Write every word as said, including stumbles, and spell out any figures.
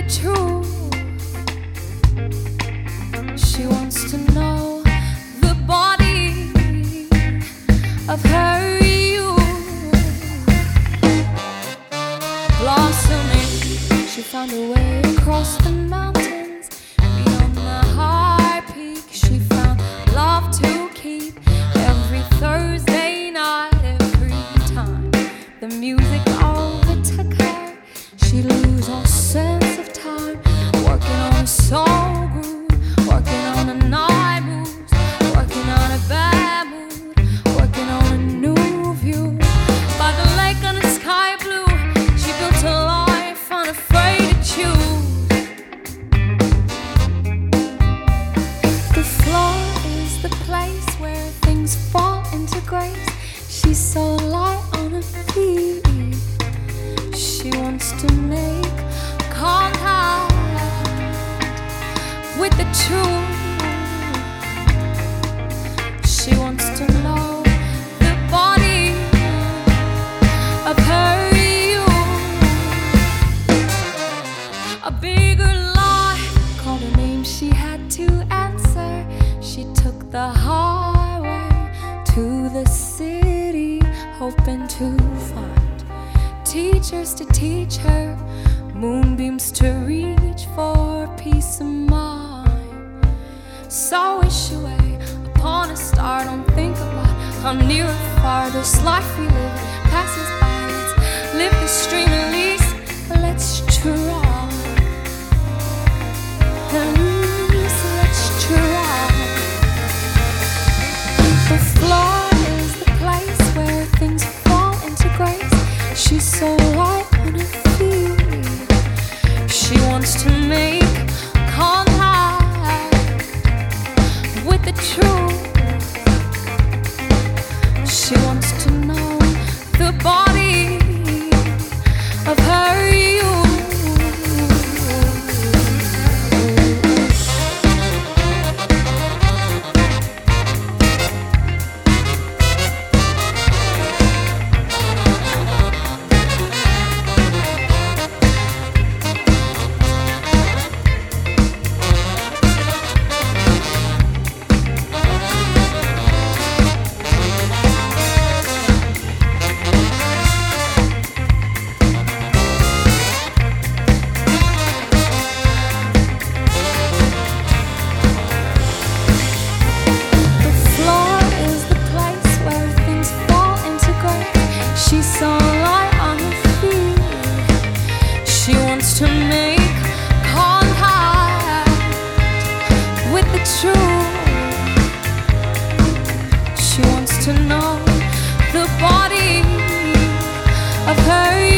truth. She wants to know the body of her youth. Blossoming, she found a way across the mountains. Beyond the high peak, she found love to keep. Every Thursday night, every time the music overtook her, she lose all sense of time. Working on a soul groove, working on a night moves, working on a bad mood, working on a new view. By the lake on the sky blue, she built a life unafraid to choose. The floor is the place where things fall into grace. She's so light on her feet. She wants to make contact with the truth. She wants to know the body of her youth. A bigger lie called her name, she had to answer. She took the highway to the city, hoping to find teachers to teach her, moonbeams to reach for peace of mind. So wish away upon a star, don't think about how near or far this life we live passes by. Let's live this dream at least, let's try. At least let's try. The floor is the place where things fall into grace. She's so light on her feet. She wants to make contact with the truth. She wants to know the body of her youth. She's so light on her feet. She wants to make contact with the truth. She wants to know the body of her